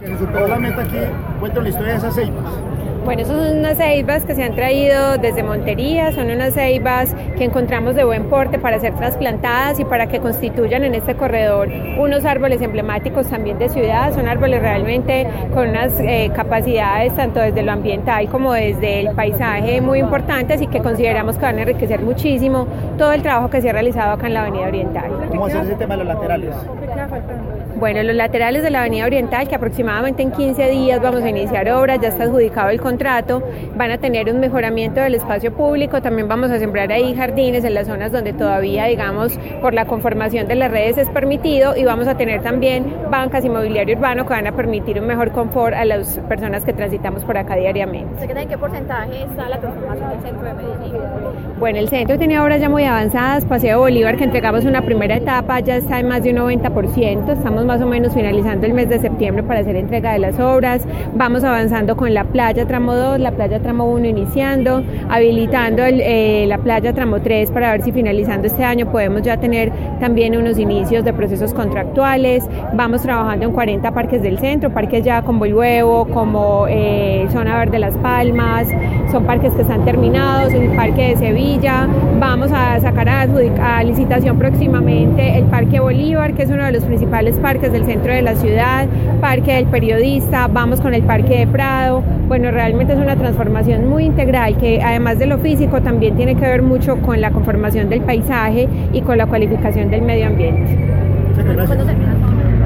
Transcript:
se superó la meta aquí, cuéntanos la historia de esas ceibas. Bueno, esas son unas ceibas que se han traído desde Montería, son unas ceibas que encontramos de buen porte para ser trasplantadas y para que constituyan en este corredor unos árboles emblemáticos también de ciudad. Son árboles realmente con unas capacidades tanto desde lo ambiental como desde el paisaje muy importantes y que consideramos que van a enriquecer muchísimo todo el trabajo que se ha realizado acá en la Avenida Oriental. ¿Cómo hacer ese tema de los laterales? Bueno, los laterales de la Avenida Oriental, que aproximadamente en 15 días vamos a iniciar obras, ya está adjudicado el contrato, van a tener un mejoramiento del espacio público, también vamos a sembrar ahí jardines en las zonas donde todavía, digamos, por la conformación de las redes es permitido, y vamos a tener también bancas y mobiliario urbano que van a permitir un mejor confort a las personas que transitamos por acá diariamente. ¿En qué porcentaje está la transformación del centro de Medellín? Bueno, el centro tiene obras ya muy avanzadas. Paseo Bolívar, que entregamos una primera etapa, ya está en más de un 90%, estamos más o menos finalizando el mes de septiembre para hacer entrega de las obras. Vamos avanzando con la playa tramo 2, la playa tramo 1 iniciando, habilitando la playa tramo 3 para ver si finalizando este año podemos ya tener también unos inicios de procesos contractuales. Vamos trabajando en 40 parques del centro, parques ya como El Huevo, como Zona Verde Las Palmas, son parques que están terminados, el Parque de Sevilla. Vamos a sacar a licitación próximamente el Parque Bolívar, que es uno de los principales parques del centro de la ciudad, Parque del Periodista, vamos con el Parque de Prado. Bueno, realmente es una transformación muy integral que además de lo físico también tiene que ver mucho con la conformación del paisaje y con la cualificación del medio ambiente. Gracias.